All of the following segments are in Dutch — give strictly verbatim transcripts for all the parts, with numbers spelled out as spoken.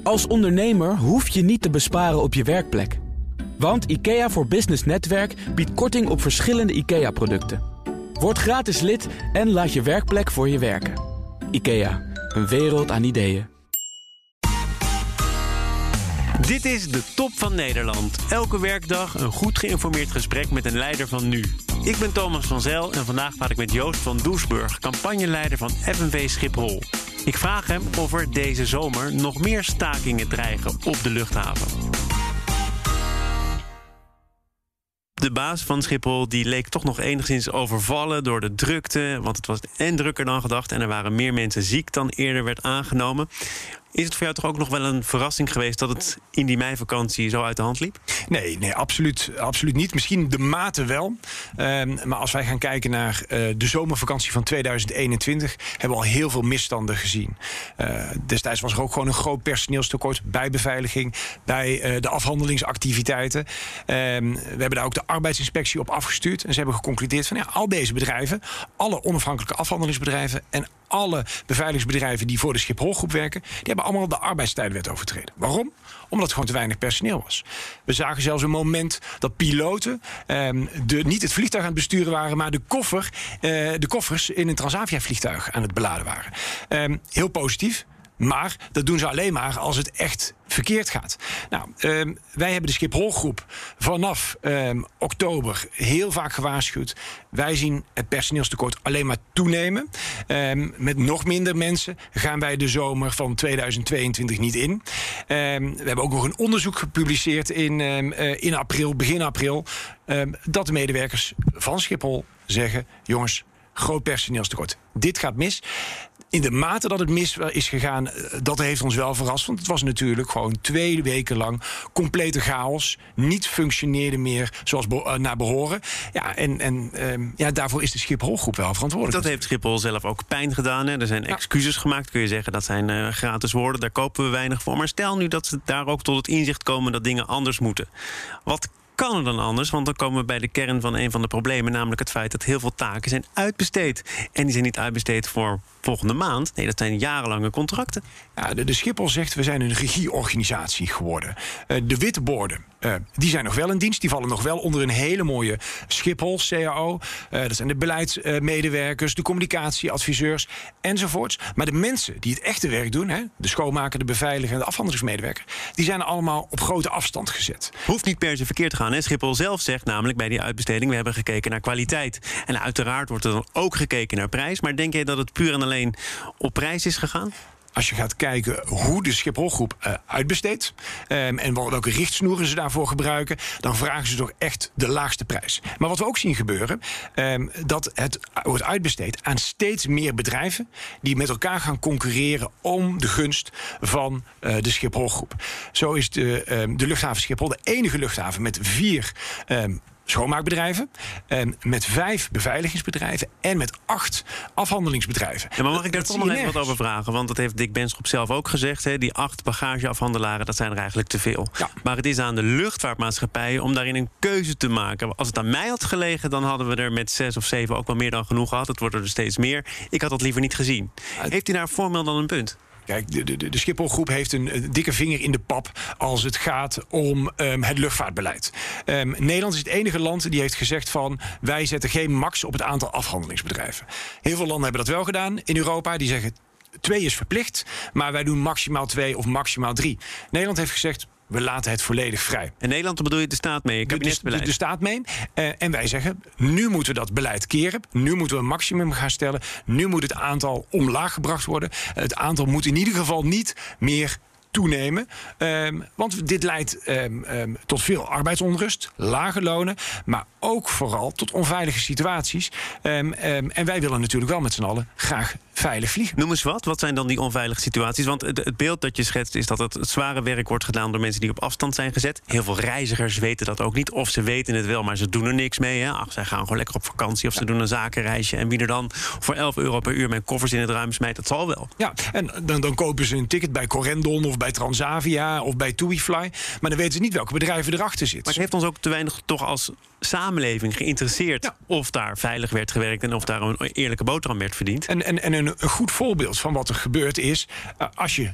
Als ondernemer hoef je niet te besparen op je werkplek. Want IKEA voor Business Netwerk biedt korting op verschillende IKEA-producten. Word gratis lid en laat je werkplek voor je werken. IKEA, een wereld aan ideeën. Dit is de Top van Nederland. Elke werkdag een goed geïnformeerd gesprek met een leider van nu. Ik ben Thomas van Zijl en vandaag praat ik met Joost van Doesburg, campagneleider van F N V Schiphol. Ik vraag hem of er deze zomer nog meer stakingen dreigen op de luchthaven. De baas van Schiphol die leek toch nog enigszins overvallen door de drukte. Want het was en drukker dan gedacht en er waren meer mensen ziek dan eerder werd aangenomen. Is het voor jou toch ook nog wel een verrassing geweest dat het in die meivakantie zo uit de hand liep? Nee, nee absoluut, absoluut niet. Misschien de mate wel. Um, maar als wij gaan kijken naar uh, de zomervakantie van tweeduizend eenentwintig... hebben we al heel veel misstanden gezien. Uh, destijds was er ook gewoon een groot personeelstekort bij beveiliging, bij uh, de afhandelingsactiviteiten. Um, we hebben daar ook de arbeidsinspectie op afgestuurd. En ze hebben geconcludeerd van ja, al deze bedrijven, alle onafhankelijke afhandelingsbedrijven en alle beveiligingsbedrijven die voor de Schipholgroep werken, die hebben allemaal de arbeidstijdenwet overtreden. Waarom? Omdat er gewoon te weinig personeel was. We zagen zelfs een moment dat piloten um, de, niet het vliegtuig aan het besturen waren, maar de, koffer, uh, de koffers in een Transavia-vliegtuig aan het beladen waren. Um, heel positief. Maar dat doen ze alleen maar als het echt verkeerd gaat. Nou, um, wij hebben de Schipholgroep vanaf um, oktober heel vaak gewaarschuwd. Wij zien het personeelstekort alleen maar toenemen. Um, met nog minder mensen gaan wij de zomer van tweeduizend tweeëntwintig niet in. Um, we hebben ook nog een onderzoek gepubliceerd in, um, uh, in april, begin april. Um, dat de medewerkers van Schiphol zeggen: jongens, groot personeelstekort. Dit gaat mis. In de mate dat het mis is gegaan, dat heeft ons wel verrast. Want het was natuurlijk gewoon twee weken lang complete chaos. Niet functioneerde meer zoals be- naar behoren. Ja, en, en um, ja, daarvoor is de Schipholgroep wel verantwoordelijk. Dat heeft Schiphol zelf ook pijn gedaan. Hè? Er zijn ja. excuses gemaakt, kun je zeggen. Dat zijn uh, gratis woorden, daar kopen we weinig voor. Maar stel nu dat ze daar ook tot het inzicht komen dat dingen anders moeten. Wat kan er dan anders? Want dan komen we bij de kern van een van de problemen, namelijk het feit dat heel veel taken zijn uitbesteed. En die zijn niet uitbesteed voor volgende maand. Nee, dat zijn jarenlange contracten. Ja, de, de Schiphol zegt, we zijn een regieorganisatie geworden. Uh, de witte borden, uh, die zijn nog wel in dienst. Die vallen nog wel onder een hele mooie Schiphol, C A O. Uh, dat zijn de beleidsmedewerkers, uh, de communicatieadviseurs enzovoorts. Maar de mensen die het echte werk doen, hè, de schoonmaker, de beveiliger en de afhandelingsmedewerker, die zijn allemaal op grote afstand gezet. Hoeft niet per se verkeerd te gaan. Hè? Schiphol zelf zegt namelijk bij die uitbesteding, we hebben gekeken naar kwaliteit. En uiteraard wordt er dan ook gekeken naar prijs. Maar denk je dat het puur en alleen op prijs is gegaan? Als je gaat kijken hoe de Schipholgroep uh, uitbesteedt um, en welke richtsnoeren ze daarvoor gebruiken, dan vragen ze toch echt de laagste prijs. Maar wat we ook zien gebeuren, um, dat het wordt uitbesteed aan steeds meer bedrijven die met elkaar gaan concurreren om de gunst van uh, de Schipholgroep. Zo is de, um, de luchthaven Schiphol de enige luchthaven met vier Um, schoonmaakbedrijven, en met vijf beveiligingsbedrijven en met acht afhandelingsbedrijven. Ja, maar mag ik daar toch nog even wat over vragen? Want dat heeft Dick Benschop zelf ook gezegd. Hè? Die acht bagageafhandelaren, dat zijn er eigenlijk te veel. Ja. Maar het is aan de luchtvaartmaatschappijen om daarin een keuze te maken. Als het aan mij had gelegen, dan hadden we er met zes of zeven ook wel meer dan genoeg gehad. Het wordt er dus steeds meer. Ik had dat liever niet gezien. Heeft u daar formeel dan een punt? Kijk, de, de, de Schipholgroep heeft een, een dikke vinger in de pap als het gaat om um, het luchtvaartbeleid. Um, Nederland is het enige land die heeft gezegd van wij zetten geen max op het aantal afhandelingsbedrijven. Heel veel landen hebben dat wel gedaan in Europa. Die zeggen twee is verplicht, maar wij doen maximaal twee of maximaal drie. Nederland heeft gezegd, we laten het volledig vrij. En Nederland bedoel je de staat mee, kabinetsbeleid? De, de, de staat mee. Uh, en wij zeggen, nu moeten we dat beleid keren. Nu moeten we een maximum gaan stellen. Nu moet het aantal omlaag gebracht worden. Het aantal moet in ieder geval niet meer toenemen. Um, want dit leidt um, um, tot veel arbeidsonrust, lage lonen, maar ook vooral tot onveilige situaties. Um, um, en wij willen natuurlijk wel met z'n allen graag veilig vliegen. Noem eens wat. Wat zijn dan die onveilige situaties? Want het, het beeld dat je schetst is dat het, het zware werk wordt gedaan door mensen die op afstand zijn gezet. Heel veel reizigers weten dat ook niet. Of ze weten het wel, maar ze doen er niks mee. Hè? Ach, zij gaan gewoon lekker op vakantie of ze ja. doen een zakenreisje. En wie er dan voor elf euro per uur mijn koffers in het ruim smijt, dat zal wel. Ja, en dan, dan kopen ze een ticket bij Corendon of bij Transavia of bij TuiFly. Maar dan weten ze niet welke bedrijven erachter zitten. Maar het heeft ons ook te weinig toch als samenleving geïnteresseerd ja. of daar veilig werd gewerkt en of daar een eerlijke boterham werd verdiend. En, en, en een, een goed voorbeeld van wat er gebeurt is, uh, als je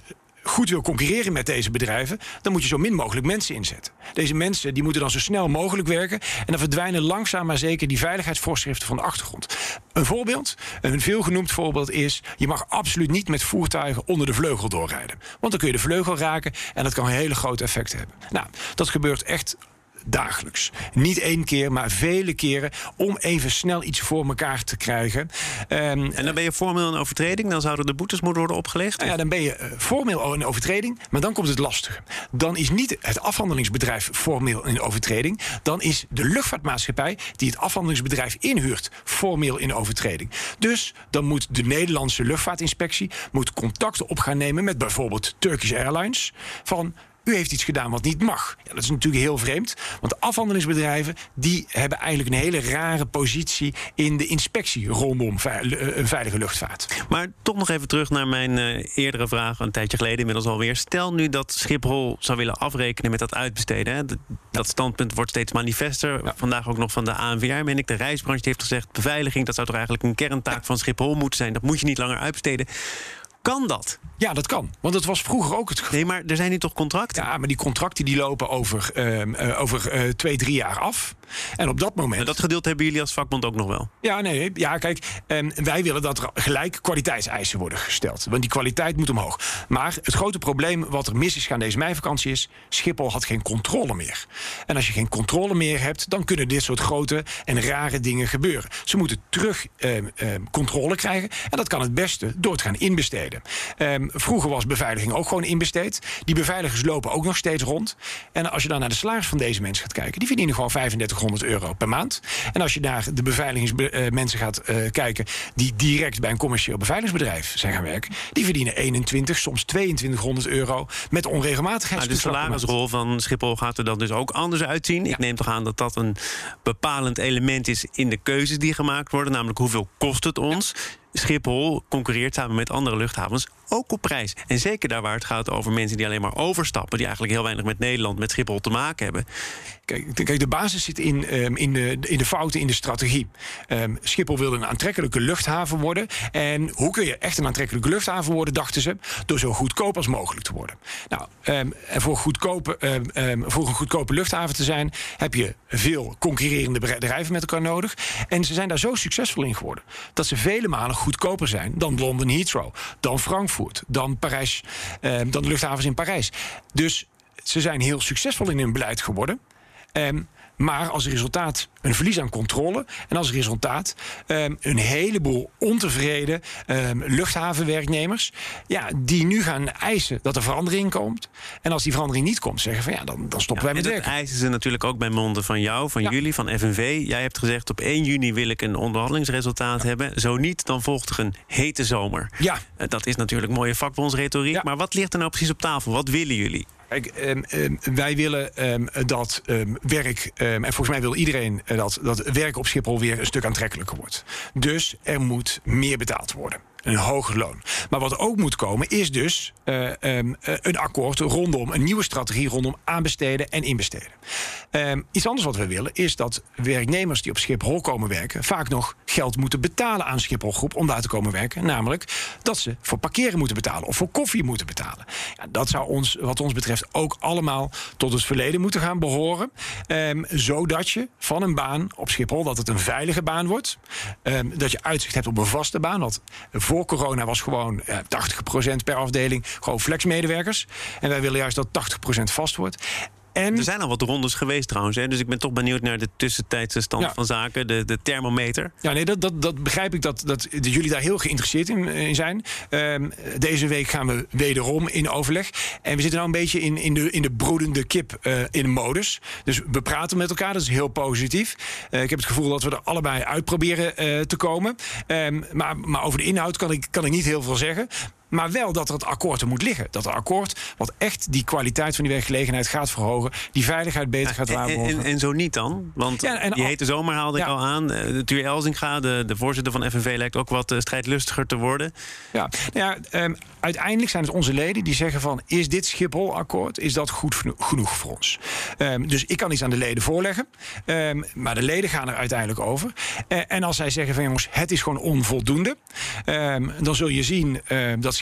goed wil concurreren met deze bedrijven, dan moet je zo min mogelijk mensen inzetten. Deze mensen die moeten dan zo snel mogelijk werken en dan verdwijnen langzaam maar zeker die veiligheidsvoorschriften van de achtergrond. Een voorbeeld, een veelgenoemd voorbeeld is, je mag absoluut niet met voertuigen onder de vleugel doorrijden. Want dan kun je de vleugel raken en dat kan hele grote effecten hebben. Nou, dat gebeurt echt dagelijks. Niet één keer, maar vele keren om even snel iets voor elkaar te krijgen. Um, en dan ben je formeel een overtreding? Dan zouden de boetes moeten worden opgelegd? Nou ja, dan ben je uh, formeel een overtreding, maar dan komt het lastige. Dan is niet het afhandelingsbedrijf formeel in overtreding. Dan is de luchtvaartmaatschappij die het afhandelingsbedrijf inhuurt formeel in overtreding. Dus dan moet de Nederlandse luchtvaartinspectie moet contacten op gaan nemen met bijvoorbeeld Turkish Airlines van: u heeft iets gedaan wat niet mag. Ja, dat is natuurlijk heel vreemd. Want afhandelingsbedrijven die hebben eigenlijk een hele rare positie in de inspectie rondom een veilige luchtvaart. Maar toch nog even terug naar mijn uh, eerdere vraag, een tijdje geleden inmiddels alweer. Stel nu dat Schiphol zou willen afrekenen met dat uitbesteden. Hè. Dat, dat standpunt wordt steeds manifester. Ja. Vandaag ook nog van de A N V R, meen ik. De reisbranche heeft gezegd, beveiliging, dat zou toch eigenlijk een kerntaak ja. van Schiphol moeten zijn. Dat moet je niet langer uitbesteden. Kan dat? Ja, dat kan. Want dat was vroeger ook het geval. Nee, maar er zijn nu toch contracten? Ja, maar die contracten die lopen over, uh, uh, over uh, twee, drie jaar af. En op dat moment... En dat gedeelte hebben jullie als vakbond ook nog wel? Ja, nee. Ja, kijk, um, wij willen dat er gelijk kwaliteitseisen worden gesteld. Want die kwaliteit moet omhoog. Maar het grote probleem wat er mis is aan deze meivakantie is, Schiphol had geen controle meer. En als je geen controle meer hebt, dan kunnen dit soort grote en rare dingen gebeuren. Ze moeten terug um, um, controle krijgen. En dat kan het beste door te gaan inbesteden. Um, vroeger was beveiliging ook gewoon inbesteed. Die beveiligers lopen ook nog steeds rond. En als je dan naar de salaris van deze mensen gaat kijken, die verdienen gewoon vijfendertighonderd euro per maand. En als je naar de beveiligingsmensen gaat uh, kijken die direct bij een commercieel beveiligingsbedrijf zijn gaan werken, die verdienen eenentwintig, soms tweeëntwintighonderd euro met onregelmatigheid. Maar de salarisrol van Schiphol gaat er dan dus ook anders uitzien. Ja. Ik neem toch aan dat dat een bepalend element is in de keuzes die gemaakt worden, namelijk hoeveel kost het ons? Ja. Schiphol concurreert samen met andere luchthavens ook op prijs. En zeker daar waar het gaat over mensen die alleen maar overstappen, die eigenlijk heel weinig met Nederland, met Schiphol te maken hebben. Kijk, kijk de basis zit in, um, in, de, in de fouten in de strategie. Um, Schiphol wilde een aantrekkelijke luchthaven worden. En hoe kun je echt een aantrekkelijke luchthaven worden, dachten ze, door zo goedkoop als mogelijk te worden. Nou, um, en voor, goedkope, um, um, voor een goedkope luchthaven te zijn, heb je veel concurrerende bedrijven met elkaar nodig. En ze zijn daar zo succesvol in geworden dat ze vele malen goedkoper zijn dan Londen Heathrow, dan Frankfurt, dan Parijs, eh, dan de luchthavens in Parijs. Dus ze zijn heel succesvol in hun beleid geworden. Um, maar als resultaat een verlies aan controle. En als resultaat um, een heleboel ontevreden um, luchthavenwerknemers. Ja, die nu gaan eisen dat er verandering komt. En als die verandering niet komt, zeggen van ja, dan, dan stoppen ja, wij met werken. En dat eisen ze natuurlijk ook bij monden van jou, van ja. jullie, van F N V. Jij hebt gezegd op één juni wil ik een onderhandelingsresultaat ja. hebben. Zo niet, dan volgt er een hete zomer. Ja. Uh, dat is natuurlijk mooie vakbondsretoriek. Ja. Maar wat ligt er nou precies op tafel? Wat willen jullie? Kijk, um, um, wij willen um, dat um, werk, um, en volgens mij wil iedereen uh, dat, dat werk op Schiphol weer een stuk aantrekkelijker wordt. Dus er moet meer betaald worden. Een hoger loon. Maar wat ook moet komen is dus uh, um, uh, een akkoord rondom een nieuwe strategie rondom aanbesteden en inbesteden. Um, iets anders wat we willen is dat werknemers die op Schiphol komen werken vaak nog geld moeten betalen aan Schiphol Groep om daar te komen werken. Namelijk dat ze voor parkeren moeten betalen of voor koffie moeten betalen. Ja, dat zou ons, wat ons betreft, ook allemaal tot het verleden moeten gaan behoren. Um, zodat je van een baan op Schiphol, dat het een veilige baan wordt. Um, dat je uitzicht hebt op een vaste baan. Want voor corona was gewoon ja, tachtig procent per afdeling gewoon flexmedewerkers. En wij willen juist dat tachtig procent vast wordt. En er zijn al wat rondes geweest trouwens. Hè? Dus ik ben toch benieuwd naar de tussentijdse stand ja. van zaken. De, de thermometer. Ja, nee, dat, dat, dat begrijp ik dat, dat jullie daar heel geïnteresseerd in, in zijn. Um, deze week gaan we wederom in overleg. En we zitten nou een beetje in, in, de, in de broedende kip uh, in modus. Dus we praten met elkaar, dat is heel positief. Uh, ik heb het gevoel dat we er allebei uit proberen uh, te komen. Um, maar, maar over de inhoud kan ik, kan ik niet heel veel zeggen. Maar wel dat er het akkoord er moet liggen. Dat er akkoord wat echt die kwaliteit van die werkgelegenheid gaat verhogen. Die veiligheid beter ja, gaat waarborgen. En, en, en zo niet dan? Want ja, en, die hete zomer haalde ja. ik al aan. Uh, Thuur Elzinga, de, de voorzitter van F N V, lijkt ook wat uh, strijdlustiger te worden. Ja, nou ja um, uiteindelijk zijn het onze leden die zeggen van, is dit Schiphol-akkoord, is dat goed genoeg voor ons? Um, dus ik kan iets aan de leden voorleggen. Um, maar de leden gaan er uiteindelijk over. Uh, en als zij zeggen van jongens, het is gewoon onvoldoende. Um, dan zul je zien uh, dat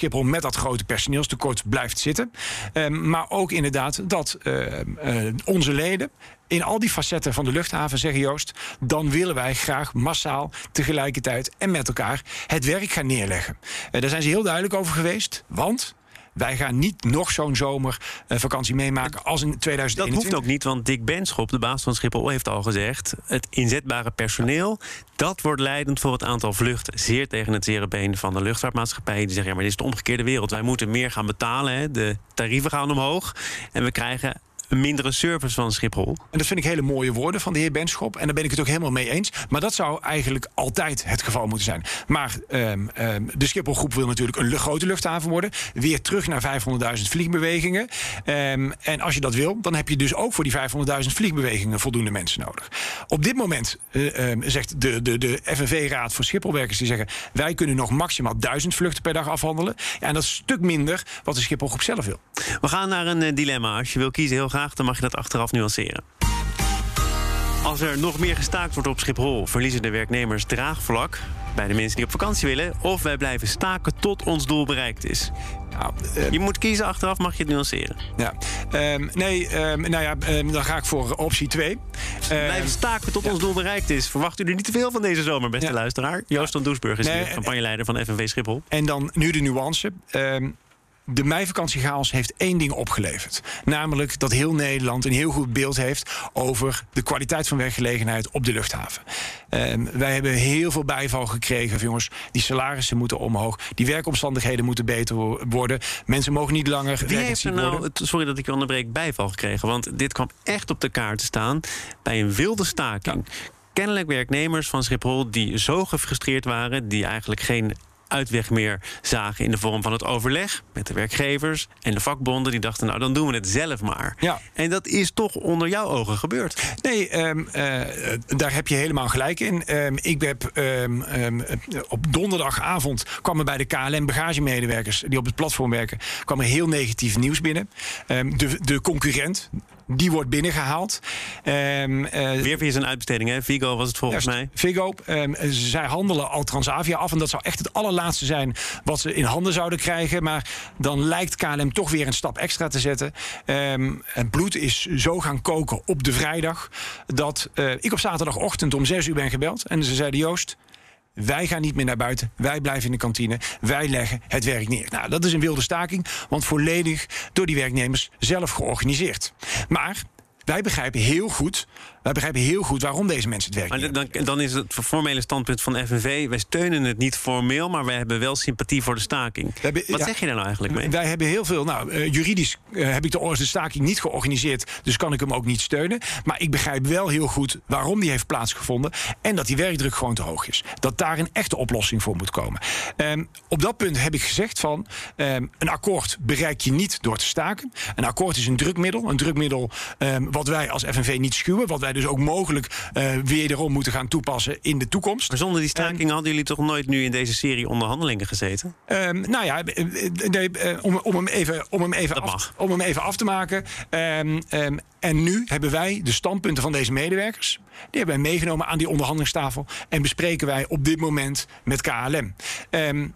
Schiphol met dat grote personeelstekort blijft zitten. Um, maar ook inderdaad dat uh, uh, onze leden in al die facetten van de luchthaven zeggen, Joost, dan willen wij graag massaal tegelijkertijd en met elkaar het werk gaan neerleggen. Uh, daar zijn ze heel duidelijk over geweest, want wij gaan niet nog zo'n zomervakantie meemaken als in tweeduizend eenentwintig. Dat hoeft ook niet, want Dick Benschop, de baas van Schiphol, heeft al gezegd, het inzetbare personeel, dat wordt leidend voor het aantal vluchten. Zeer tegen het zere been van de luchtvaartmaatschappijen. Die zeggen, ja, maar dit is de omgekeerde wereld. Wij moeten meer gaan betalen. Hè. De tarieven gaan omhoog. En we krijgen een mindere service van Schiphol. En dat vind ik hele mooie woorden van de heer Benschop. En daar ben ik het ook helemaal mee eens. Maar dat zou eigenlijk altijd het geval moeten zijn. Maar um, um, de Schipholgroep wil natuurlijk een grote luchthaven worden. Weer terug naar vijfhonderdduizend vliegbewegingen. Um, en als je dat wil, dan heb je dus ook voor die vijfhonderdduizend vliegbewegingen voldoende mensen nodig. Op dit moment uh, um, zegt de, de, de F N V-raad voor Schipholwerkers, die zeggen, wij kunnen nog maximaal duizend vluchten per dag afhandelen. Ja, en dat is een stuk minder wat de Schipholgroep zelf wil. We gaan naar een uh, dilemma. Als je wil kiezen, heel graag, dan mag je dat achteraf nuanceren. Als er nog meer gestaakt wordt op Schiphol, verliezen de werknemers draagvlak bij de mensen die op vakantie willen, of wij blijven staken tot ons doel bereikt is. Nou, uh, je moet kiezen, achteraf mag je het nuanceren. Ja, um, nee, um, nou ja, um, dan ga ik voor optie twee. Uh, blijven staken tot ja. ons doel bereikt is. Verwacht u er niet te veel van deze zomer, beste ja. luisteraar. Joost van Doesburg is nee, de campagneleider van F N V Schiphol. En dan nu de nuance. Um, De meivakantiechaos heeft één ding opgeleverd. Namelijk dat heel Nederland een heel goed beeld heeft over de kwaliteit van werkgelegenheid op de luchthaven. Um, wij hebben heel veel bijval gekregen van, jongens, die salarissen moeten omhoog. Die werkomstandigheden moeten beter worden. Mensen mogen niet langer Wie heeft er nou, worden. sorry dat ik je onderbreek, bijval gekregen? Want dit kwam echt op de kaart te staan bij een wilde staking. Ja. Kennelijk werknemers van Schiphol die zo gefrustreerd waren, die eigenlijk geen uitweg meer zagen in de vorm van het overleg met de werkgevers en de vakbonden. Die dachten, nou, dan doen we het zelf maar. Ja. En dat is toch onder jouw ogen gebeurd. Nee, um, uh, daar heb je helemaal gelijk in. Um, ik heb um, um, op donderdagavond kwam er bij de K L M bagagemedewerkers die op het platform werken, kwam er heel negatief nieuws binnen. Um, de, de concurrent, die wordt binnengehaald. Um, uh, Weer via zijn uitbesteding, hè? Vigo was het volgens juist, mij. Vigo, um, zij handelen al Transavia af en dat zou echt het allerlaatste zijn wat ze in handen zouden krijgen. Maar dan lijkt K L M toch weer een stap extra te zetten. Um, het bloed is zo gaan koken op de vrijdag dat uh, ik op zaterdagochtend om zes uur ben gebeld. En ze zeiden, Joost, wij gaan niet meer naar buiten. Wij blijven in de kantine. Wij leggen het werk neer. Nou, dat is een wilde staking, want volledig door die werknemers zelf georganiseerd. Maar wij begrijpen heel goed, wij begrijpen heel goed waarom deze mensen het werk maar nemen. Dan, dan is het formele standpunt van F N V, wij steunen het niet formeel, maar wij hebben wel sympathie voor de staking. Hebben, Wat ja, zeg je daar nou eigenlijk mee? Wij hebben heel veel, nou, uh, juridisch uh, heb ik de, de staking niet georganiseerd, dus kan ik hem ook niet steunen. Maar ik begrijp wel heel goed waarom die heeft plaatsgevonden en dat die werkdruk gewoon te hoog is. Dat daar een echte oplossing voor moet komen. Um, op dat punt heb ik gezegd van, um, een akkoord bereik je niet door te staken. Een akkoord is een drukmiddel, een drukmiddel um, wat wij als F N V niet schuwen, wat wij dus ook mogelijk uh, wederom moeten gaan toepassen in de toekomst. Maar zonder die staking um, hadden jullie toch nooit nu in deze serie onderhandelingen gezeten? Um, nou ja, nee, om, om, hem even, om, hem even af, om hem even af te maken. Um, um, en nu hebben wij de standpunten van deze medewerkers, die hebben wij meegenomen aan die onderhandelingstafel en bespreken wij op dit moment met K L M. Um,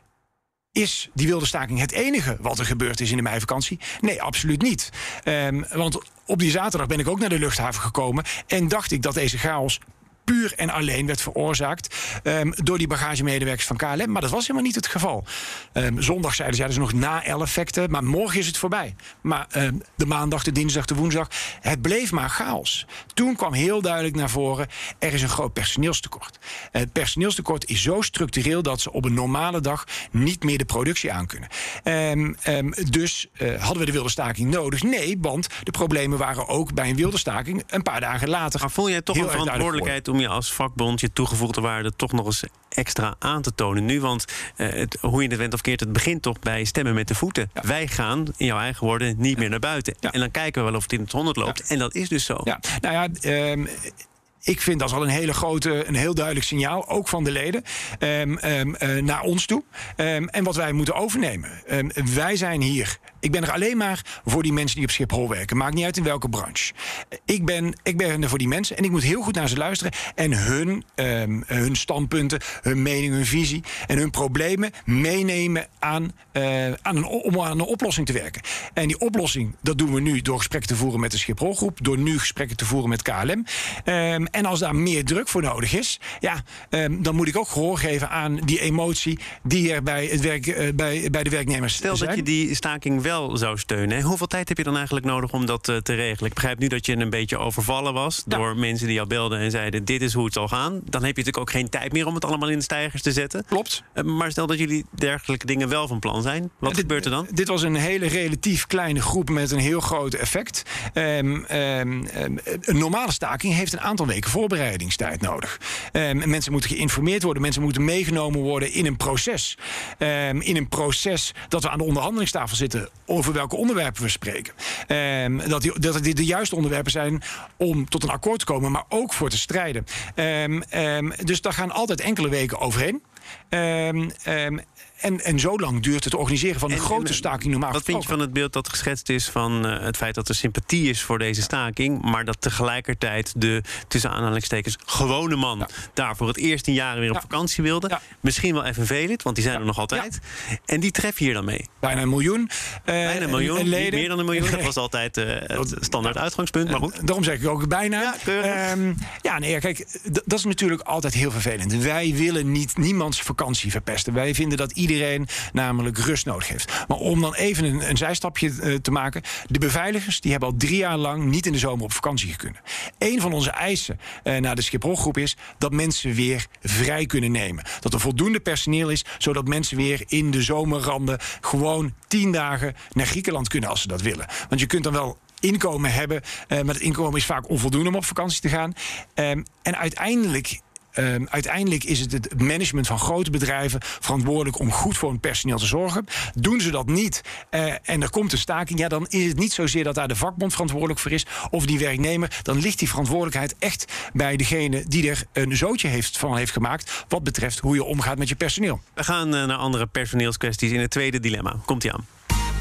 Is die wilde staking het enige wat er gebeurd is in de meivakantie? Nee, absoluut niet. Um, want op die zaterdag ben ik ook naar de luchthaven gekomen en dacht ik dat deze chaos puur en alleen werd veroorzaakt um, door die bagagemedewerkers van K L M. Maar dat was helemaal niet het geval. Um, zondag zeiden ze, ja, er is nog na-effecten, maar morgen is het voorbij. Maar um, de maandag, de dinsdag, de woensdag, het bleef maar chaos. Toen kwam heel duidelijk naar voren, er is een groot personeelstekort. Het personeelstekort is zo structureel dat ze op een normale dag niet meer de productie aankunnen. Um, um, dus uh, hadden we de wilde staking nodig? Nee, want de problemen waren ook bij een wilde staking een paar dagen later. Maar voel jij toch een verantwoordelijkheid om je als vakbond je toegevoegde waarde toch nog eens extra aan te tonen nu? Want uh, het, hoe je het went of keert, het begint toch bij stemmen met de voeten. Ja. Wij gaan, in jouw eigen woorden, niet meer naar buiten. Ja. En dan kijken we wel of het in het honderd loopt. Ja. En dat is dus zo. Ja. Nou ja, um, ik vind dat al een hele grote, een heel duidelijk signaal, ook van de leden, um, um, uh, naar ons toe. Um, en wat wij moeten overnemen. Um, wij zijn hier Ik ben er alleen maar voor die mensen die op Schiphol werken. Maakt niet uit in welke branche. Ik ben, ik ben er voor die mensen en ik moet heel goed naar ze luisteren en hun, um, hun standpunten, hun mening, hun visie en hun problemen meenemen aan, uh, aan een, om aan een oplossing te werken. En die oplossing, dat doen we nu door gesprekken te voeren met de Schipholgroep, door nu gesprekken te voeren met K L M. Um, en als daar meer druk voor nodig is, ja, um, dan moet ik ook gehoor geven aan die emotie die er bij, het werk, uh, bij, bij de werknemers Stel zijn. dat je die staking wel zou steunen. Hè? Hoeveel tijd heb je dan eigenlijk nodig om dat uh, te regelen? Ik begrijp nu dat je een beetje overvallen was ja. door mensen die jou belden en zeiden dit is hoe het zal gaan. Dan heb je natuurlijk ook geen tijd meer om het allemaal in de steigers te zetten. Klopt. Uh, maar stel dat jullie dergelijke dingen wel van plan zijn. Wat dit, gebeurt er dan? Dit was een hele relatief kleine groep met een heel groot effect. Um, um, um, een normale staking heeft een aantal weken voorbereidingstijd nodig. Um, mensen moeten geïnformeerd worden. Mensen moeten meegenomen worden in een proces. Um, in een proces dat we aan de onderhandelingstafel zitten over welke onderwerpen we spreken. Um, dat, die, dat het de juiste onderwerpen zijn om tot een akkoord te komen, maar ook voor te strijden. Um, um, dus daar gaan altijd enkele weken overheen. Um, um, En, en zo lang duurt het organiseren van een en, grote en, staking normaal Wat vind je van het beeld dat geschetst is van uh, het feit dat er sympathie is voor deze staking, maar dat tegelijkertijd de, tussen aanhalingstekens, gewone man ja. daar voor het eerst in jaren weer op ja. vakantie wilde? Ja. Misschien wel even Velit, want die zijn ja. er nog altijd. Ja. En die treffen hier dan mee. Bijna een miljoen. Uh, Bijna een miljoen, leden. Niet meer dan een miljoen. Dat was altijd uh, het standaard ja. uitgangspunt, maar goed. Daarom zeg ik ook bijna. Ja, um, ja nee, kijk, d- dat is natuurlijk altijd heel vervelend. Wij willen niet niemands vakantie verpesten. Wij vinden dat iedereen namelijk rust nodig heeft. Maar om dan even een, een zijstapje uh, te maken. De beveiligers die hebben al drie jaar lang niet in de zomer op vakantie kunnen. Een van onze eisen uh, naar de Schipholgroep is dat mensen weer vrij kunnen nemen. Dat er voldoende personeel is, zodat mensen weer in de zomerranden gewoon tien dagen naar Griekenland kunnen als ze dat willen. Want je kunt dan wel inkomen hebben, uh, maar het inkomen is vaak onvoldoende om op vakantie te gaan. Um, en uiteindelijk Um, uiteindelijk is het het management van grote bedrijven verantwoordelijk om goed voor hun personeel te zorgen. Doen ze dat niet uh, en er komt een staking, ja, dan is het niet zozeer dat daar de vakbond verantwoordelijk voor is of die werknemer. Dan ligt die verantwoordelijkheid echt bij degene die er een zootje heeft van heeft gemaakt wat betreft hoe je omgaat met je personeel. We gaan uh, naar andere personeelskwesties in het tweede dilemma. Komt-ie aan.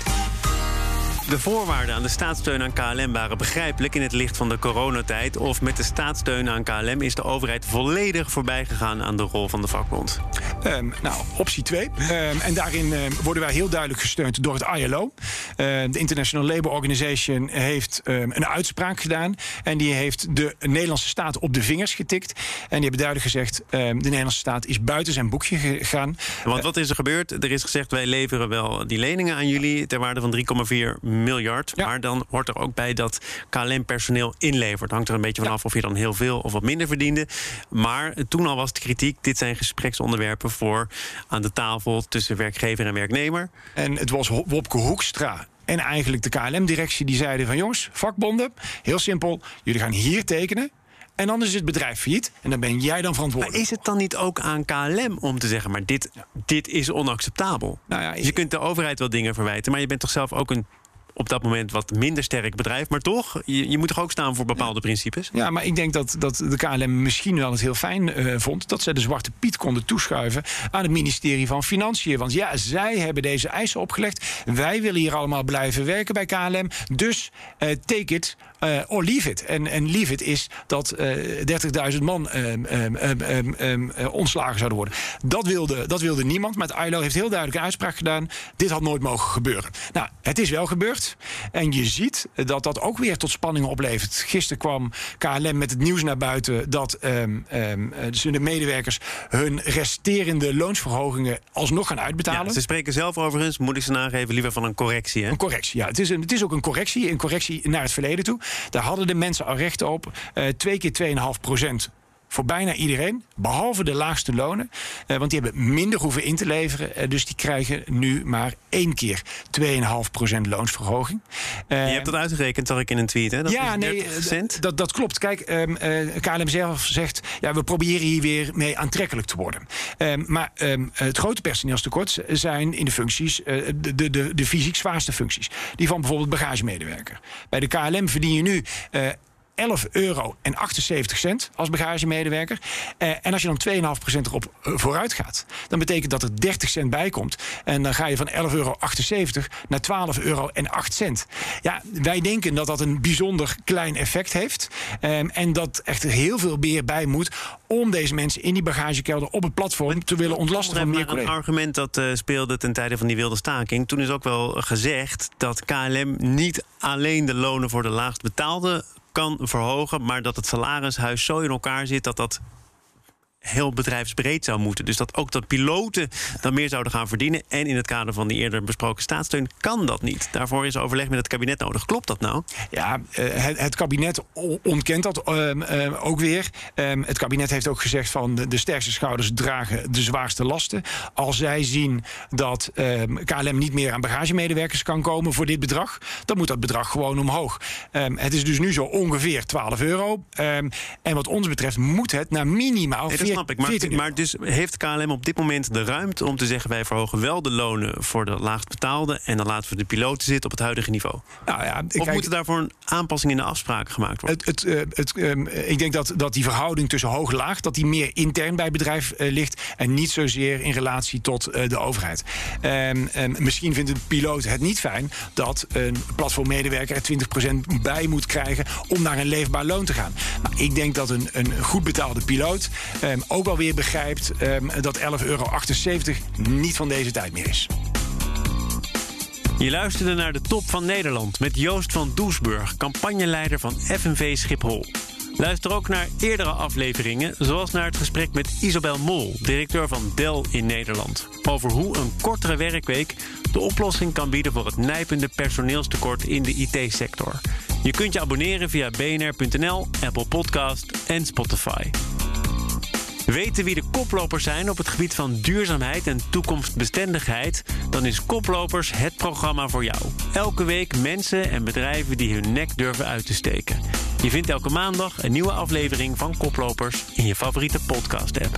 De voorwaarden aan de staatssteun aan K L M waren begrijpelijk in het licht van de coronatijd. Of met de staatssteun aan K L M is de overheid volledig voorbij gegaan aan de rol van de vakbond? Um, nou, optie twee. Um, en daarin um, worden wij heel duidelijk gesteund door het I L O. Uh, de International Labour Organization heeft um, een uitspraak gedaan. En die heeft de Nederlandse staat op de vingers getikt. En die hebben duidelijk gezegd, um, de Nederlandse staat is buiten zijn boekje gegaan. Want wat is er gebeurd? Er is gezegd, wij leveren wel die leningen aan jullie ter waarde van drie komma vier miljard. Ja. Maar dan hoort er ook bij dat K L M-personeel inlevert. Hangt er een beetje vanaf ja. of je dan heel veel of wat minder verdiende. Maar toen al was de kritiek, dit zijn gespreksonderwerpen voor aan de tafel tussen werkgever en werknemer. En het was Wopke Hoekstra en eigenlijk de K L M-directie die zeiden van jongens, vakbonden, heel simpel, jullie gaan hier tekenen. En dan is het bedrijf failliet en dan ben jij dan verantwoordelijk. Maar is het dan niet ook aan K L M om te zeggen, maar dit, ja. dit is onacceptabel? Nou ja, je... je kunt de overheid wel dingen verwijten, maar je bent toch zelf ook een op dat moment wat minder sterk bedrijf. Maar toch, je, je moet toch ook staan voor bepaalde ja. principes? Ja, maar ik denk dat, dat de K L M misschien wel het heel fijn uh, vond dat zij de Zwarte Piet konden toeschuiven aan het ministerie van Financiën. Want ja, zij hebben deze eisen opgelegd. Wij willen hier allemaal blijven werken bij K L M. Dus uh, take it uh, or leave it. En, en leave it is dat uh, dertigduizend man um, um, um, um, uh, ontslagen zouden worden. Dat wilde, dat wilde niemand. Maar het I L O heeft heel duidelijk een uitspraak gedaan. Dit had nooit mogen gebeuren. Nou, het is wel gebeurd. En je ziet dat dat ook weer tot spanningen oplevert. Gisteren kwam K L M met het nieuws naar buiten dat um, um, dus de medewerkers hun resterende loonsverhogingen alsnog gaan uitbetalen. Ja, ze spreken zelf overigens, moet ik ze nageven, liever van een correctie. Hè? Een correctie, ja. Het is, een, het is ook een correctie, een correctie naar het verleden toe. Daar hadden de mensen al recht op. Uh, twee keer twee komma vijf procent. Voor bijna iedereen, behalve de laagste lonen. Uh, want die hebben minder hoeven in te leveren. Uh, dus die krijgen nu maar één keer twee komma vijf procent loonsverhoging. Uh, je hebt dat uitgerekend, zag ik in een tweet, hè? Dat ja, is nee, cent. Dat, dat klopt. Kijk, um, uh, K L M zelf zegt, ja, we proberen hier weer mee aantrekkelijk te worden. Um, maar um, het grote personeelstekort zijn in de functies, uh, de, de, de, de fysiek zwaarste functies. Die van bijvoorbeeld bagagemedewerker. Bij de K L M verdien je nu Uh, elf euro en achtenzeventig cent als bagagemedewerker. Uh, en als je dan twee komma vijf procent erop uh, vooruit gaat, dan betekent dat er dertig cent bij komt. En dan ga je van elf euro achtenzeventig naar twaalf euro en acht cent. Ja, wij denken dat dat een bijzonder klein effect heeft. Um, en dat echt heel veel meer bij moet om deze mensen in die bagagekelder op het platform te willen ontlasten van meer collega's. Een argument dat uh, speelde ten tijde van die wilde staking. Toen is ook wel gezegd dat K L M niet alleen de lonen voor de laagst betaalde kan verhogen, maar dat het salarishuis zo in elkaar zit dat dat heel bedrijfsbreed zou moeten. Dus dat ook dat piloten dan meer zouden gaan verdienen. En in het kader van die eerder besproken staatssteun kan dat niet. Daarvoor is overleg met het kabinet nodig. Klopt dat nou? Ja, het, het kabinet ontkent dat um, um, ook weer. Um, het kabinet heeft ook gezegd van de, de sterkste schouders dragen de zwaarste lasten. Als zij zien dat um, K L M niet meer aan bagagemedewerkers kan komen voor dit bedrag, dan moet dat bedrag gewoon omhoog. Um, het is dus nu zo ongeveer twaalf euro. Um, en wat ons betreft moet het naar minimaal Nee, snap ik. Maar, maar dus heeft K L M op dit moment de ruimte om te zeggen, wij verhogen wel de lonen voor de laagst betaalde en dan laten we de piloten zitten op het huidige niveau? Nou ja, of kijk, moet er daarvoor een aanpassing in de afspraken gemaakt worden? Het, het, uh, het, um, ik denk dat, dat die verhouding tussen hoog en laag, dat die meer intern bij het bedrijf uh, ligt en niet zozeer in relatie tot uh, de overheid. Um, um, misschien vindt een piloot het niet fijn dat een platformmedewerker er twintig procent bij moet krijgen om naar een leefbaar loon te gaan. Nou, ik denk dat een, een goed betaalde piloot Um, ook wel weer begrijpt um, dat elf euro achtenzeventig niet van deze tijd meer is. Je luisterde naar de Top van Nederland met Joost van Doesburg, campagneleider van F N V Schiphol. Luister ook naar eerdere afleveringen, zoals naar het gesprek met Isobel Mol, directeur van Dell in Nederland, over hoe een kortere werkweek de oplossing kan bieden voor het nijpende personeelstekort in de I T-sector. Je kunt je abonneren via b n r punt n l, Apple Podcast en Spotify. Weten wie de koplopers zijn op het gebied van duurzaamheid en toekomstbestendigheid? Dan is Koplopers het programma voor jou. Elke week mensen en bedrijven die hun nek durven uit te steken. Je vindt elke maandag een nieuwe aflevering van Koplopers in je favoriete podcast-app.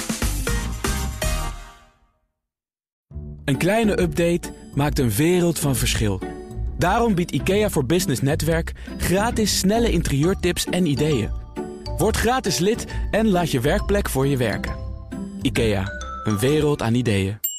Een kleine update maakt een wereld van verschil. Daarom biedt IKEA voor Business Netwerk gratis snelle interieurtips en ideeën. Word gratis lid en laat je werkplek voor je werken. IKEA, een wereld aan ideeën.